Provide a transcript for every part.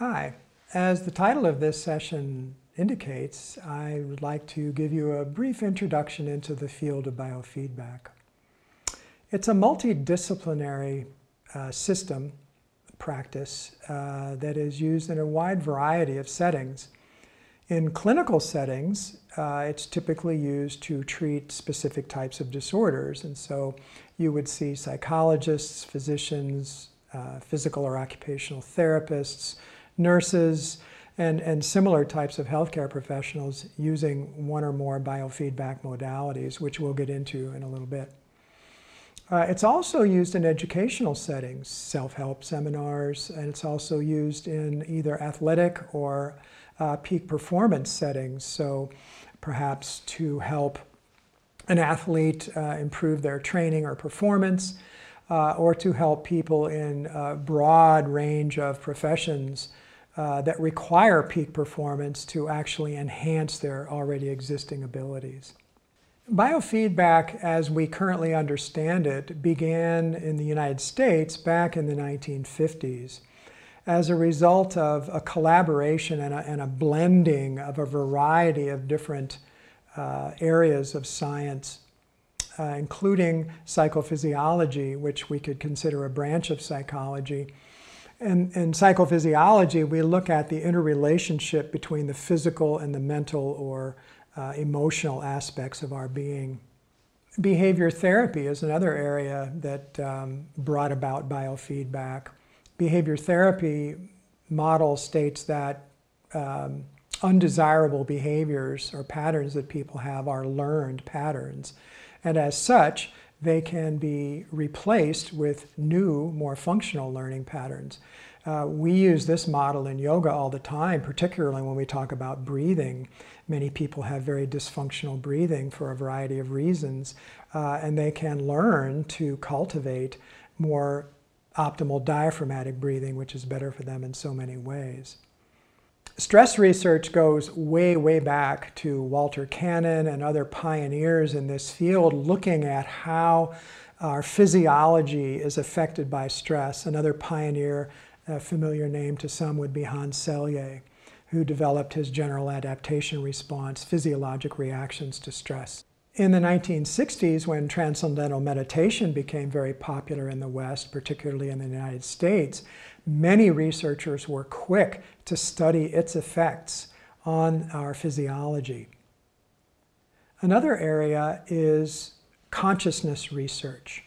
Hi. As the title of this session indicates, I would like to give you a brief introduction into the field of biofeedback. It's a multidisciplinary system practice that is used in a wide variety of settings. In clinical settings, it's typically used to treat specific types of disorders, and so you would see psychologists, physicians, physical or occupational therapists, nurses, and similar types of healthcare professionals using one or more biofeedback modalities, which we'll get into in a little bit. It's also used in educational settings, self-help seminars, and it's also used in either athletic or peak performance settings, so perhaps to help an athlete improve their training or performance, or to help people in a broad range of professions that require peak performance to actually enhance their already existing abilities. Biofeedback, as we currently understand it, began in the United States back in the 1950s as a result of a collaboration and a blending of a variety of different areas of science, including psychophysiology, which we could consider a branch of psychology. In psychophysiology, we look at the interrelationship between the physical and the mental or emotional aspects of our being. Behavior therapy is another area that brought about biofeedback. Behavior therapy model states that undesirable behaviors or patterns that people have are learned patterns, and as such, they can be replaced with new, more functional learning patterns. We use this model in yoga all the time, particularly when we talk about breathing. Many people have very dysfunctional breathing for a variety of reasons, and they can learn to cultivate more optimal diaphragmatic breathing, which is better for them in so many ways. Stress research goes way, way back to Walter Cannon and other pioneers in this field, looking at how our physiology is affected by stress. Another pioneer, a familiar name to some, would be Hans Selye, who developed his general adaptation response, physiologic reactions to stress. In the 1960s, when transcendental meditation became very popular in the West, particularly in the United States, many researchers were quick to study its effects on our physiology. Another area is consciousness research.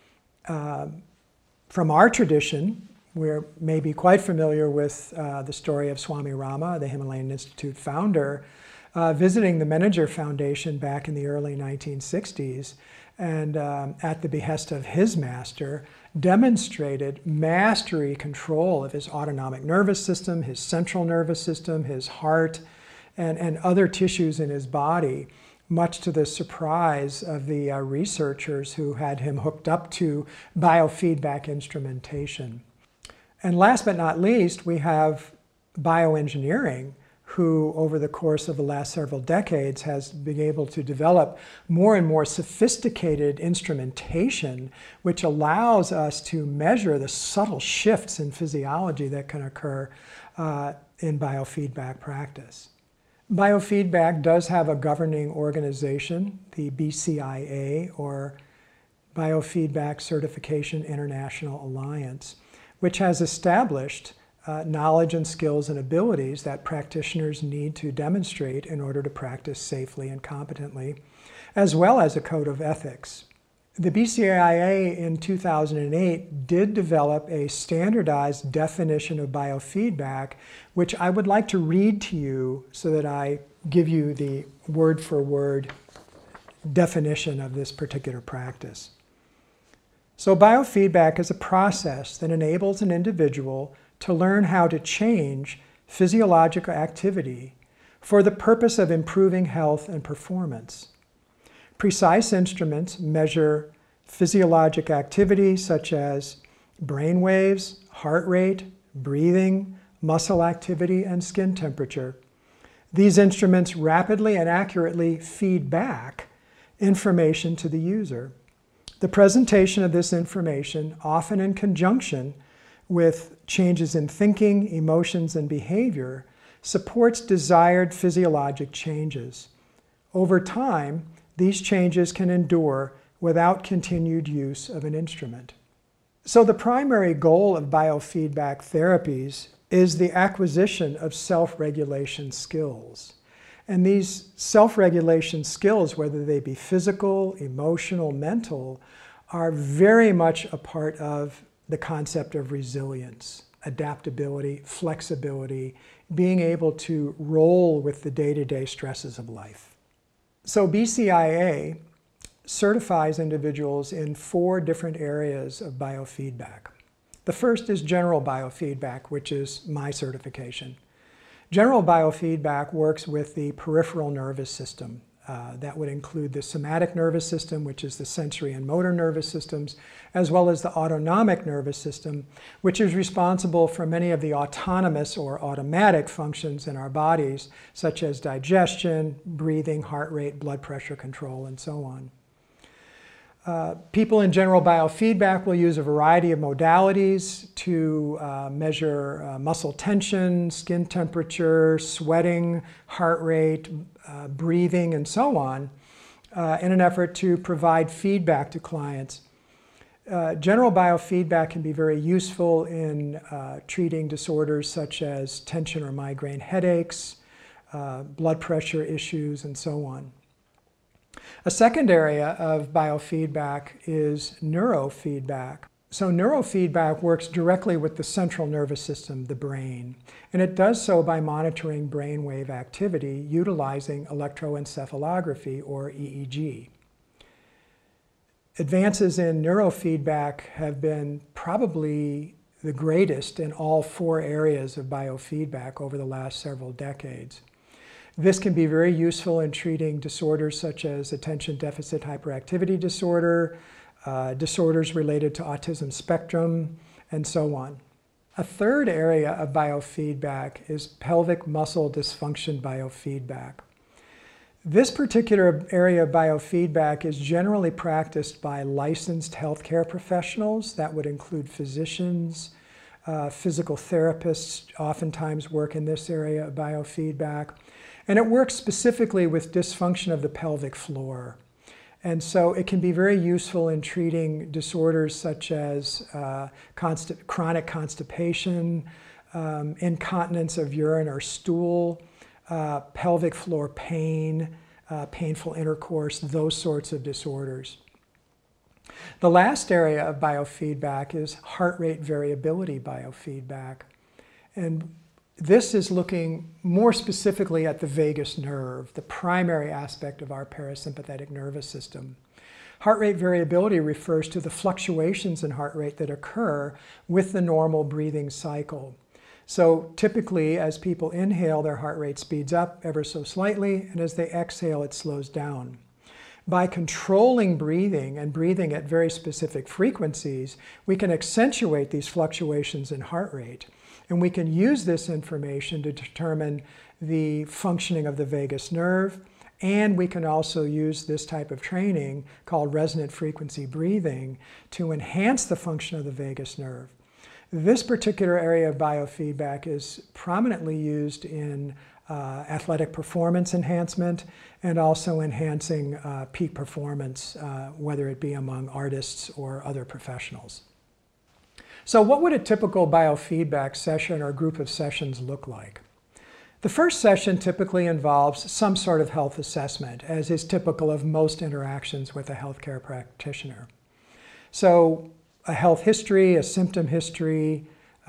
From our tradition, we're maybe quite familiar with the story of Swami Rama, the Himalayan Institute founder, visiting the Menninger Foundation back in the early 1960s, and at the behest of his master, demonstrated mastery control of his autonomic nervous system, his central nervous system, his heart, and other tissues in his body, much to the surprise of the researchers who had him hooked up to biofeedback instrumentation. And last but not least, we have bioengineering, who over the course of the last several decades has been able to develop more and more sophisticated instrumentation, which allows us to measure the subtle shifts in physiology that can occur in biofeedback practice. Biofeedback does have a governing organization, the BCIA, or Biofeedback Certification International Alliance, which has established knowledge and skills and abilities that practitioners need to demonstrate in order to practice safely and competently, as well as a code of ethics. The BCIA in 2008 did develop a standardized definition of biofeedback, which I would like to read to you so that I give you the word-for-word definition of this particular practice. So biofeedback is a process that enables an individual to learn how to change physiological activity for the purpose of improving health and performance. Precise instruments measure physiologic activity such as brain waves, heart rate, breathing, muscle activity, and skin temperature. These instruments rapidly and accurately feed back information to the user. The presentation of this information, often in conjunction with changes in thinking, emotions, and behavior supports desired physiologic changes. Over time, these changes can endure without continued use of an instrument. So the primary goal of biofeedback therapies is the acquisition of self-regulation skills. And these self-regulation skills, whether they be physical, emotional, mental, are very much a part of the concept of resilience, adaptability, flexibility, being able to roll with the day-to-day stresses of life. So BCIA certifies individuals in 4 different areas of biofeedback. The first is general biofeedback, which is my certification. General biofeedback works with the peripheral nervous system. That would include the somatic nervous system, which is the sensory and motor nervous systems, as well as the autonomic nervous system, which is responsible for many of the autonomous or automatic functions in our bodies, such as digestion, breathing, heart rate, blood pressure control, and so on. People in general biofeedback will use a variety of modalities to measure muscle tension, skin temperature, sweating, heart rate, breathing, and so on, in an effort to provide feedback to clients. General biofeedback can be very useful in treating disorders such as tension or migraine headaches, blood pressure issues, and so on. A second area of biofeedback is neurofeedback. So neurofeedback works directly with the central nervous system, the brain, and it does so by monitoring brainwave activity utilizing electroencephalography, or EEG. Advances in neurofeedback have been probably the greatest in all 4 areas of biofeedback over the last several decades. This can be very useful in treating disorders such as attention deficit hyperactivity disorder, disorders related to autism spectrum, and so on. A third area of biofeedback is pelvic muscle dysfunction biofeedback. This particular area of biofeedback is generally practiced by licensed healthcare professionals. That would include physicians, physical therapists oftentimes work in this area of biofeedback. And it works specifically with dysfunction of the pelvic floor. And so it can be very useful in treating disorders such as chronic constipation, incontinence of urine or stool, pelvic floor pain, painful intercourse, those sorts of disorders. The last area of biofeedback is heart rate variability biofeedback. And this is looking more specifically at the vagus nerve, the primary aspect of our parasympathetic nervous system. Heart rate variability refers to the fluctuations in heart rate that occur with the normal breathing cycle. So typically, as people inhale, their heart rate speeds up ever so slightly, and as they exhale, it slows down. By controlling breathing and breathing at very specific frequencies, we can accentuate these fluctuations in heart rate. And we can use this information to determine the functioning of the vagus nerve, and we can also use this type of training called resonant frequency breathing to enhance the function of the vagus nerve. This particular area of biofeedback is prominently used in athletic performance enhancement and also enhancing peak performance, whether it be among artists or other professionals. So what would a typical biofeedback session or group of sessions look like? The first session typically involves some sort of health assessment, as is typical of most interactions with a healthcare practitioner. So a health history, a symptom history,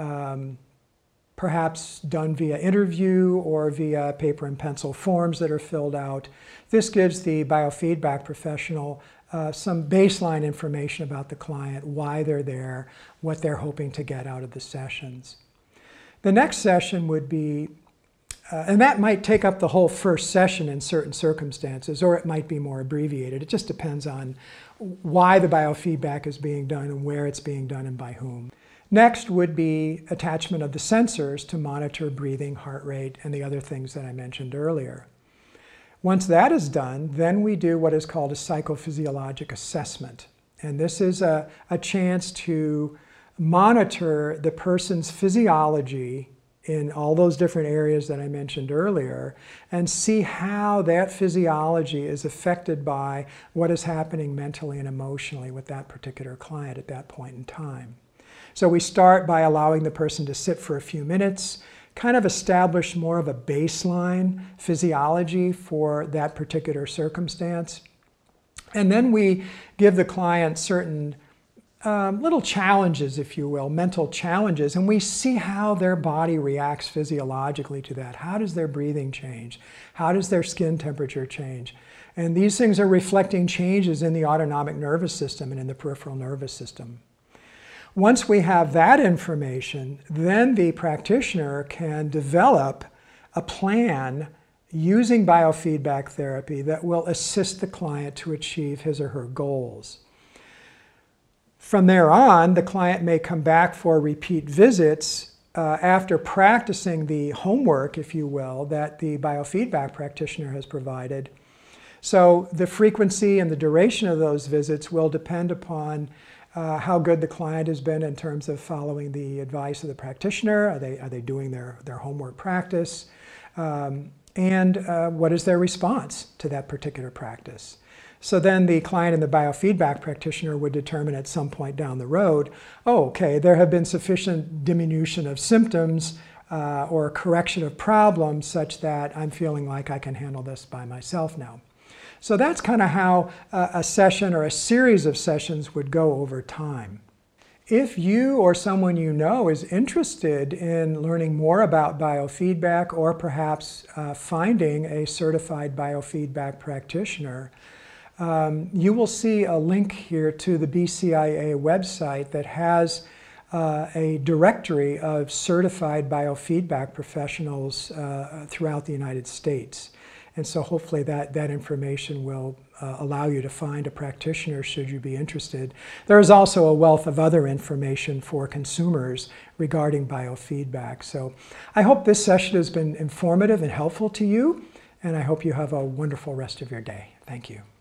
perhaps done via interview or via paper and pencil forms that are filled out. This gives the biofeedback professional some baseline information about the client, why they're there, what they're hoping to get out of the sessions. The next session would be, and that might take up the whole first session in certain circumstances, or it might be more abbreviated. It just depends on why the biofeedback is being done and where it's being done and by whom. Next would be attachment of the sensors to monitor breathing, heart rate, and the other things that I mentioned earlier. Once that is done, then we do what is called a psychophysiologic assessment. And this is a chance to monitor the person's physiology in all those different areas that I mentioned earlier and see how that physiology is affected by what is happening mentally and emotionally with that particular client at that point in time. So we start by allowing the person to sit for a few minutes, kind of establish more of a baseline physiology for that particular circumstance. And then we give the client certain little challenges, if you will, mental challenges, and we see how their body reacts physiologically to that. How does their breathing change? How does their skin temperature change? And these things are reflecting changes in the autonomic nervous system and in the peripheral nervous system. Once we have that information, then the practitioner can develop a plan using biofeedback therapy that will assist the client to achieve his or her goals. From there on, the client may come back for repeat visits after practicing the homework, if you will, that the biofeedback practitioner has provided. So the frequency and the duration of those visits will depend upon how good the client has been in terms of following the advice of the practitioner. Are they doing their homework practice? And what is their response to that particular practice? So then the client and the biofeedback practitioner would determine at some point down the road, oh, okay, there have been sufficient diminution of symptoms or correction of problems such that I'm feeling like I can handle this by myself now. So that's kind of how a session or a series of sessions would go over time. If you or someone you know is interested in learning more about biofeedback or perhaps finding a certified biofeedback practitioner, you will see a link here to the BCIA website that has a directory of certified biofeedback professionals throughout the United States. And so hopefully that information will allow you to find a practitioner should you be interested. There is also a wealth of other information for consumers regarding biofeedback. So I hope this session has been informative and helpful to you, and I hope you have a wonderful rest of your day. Thank you.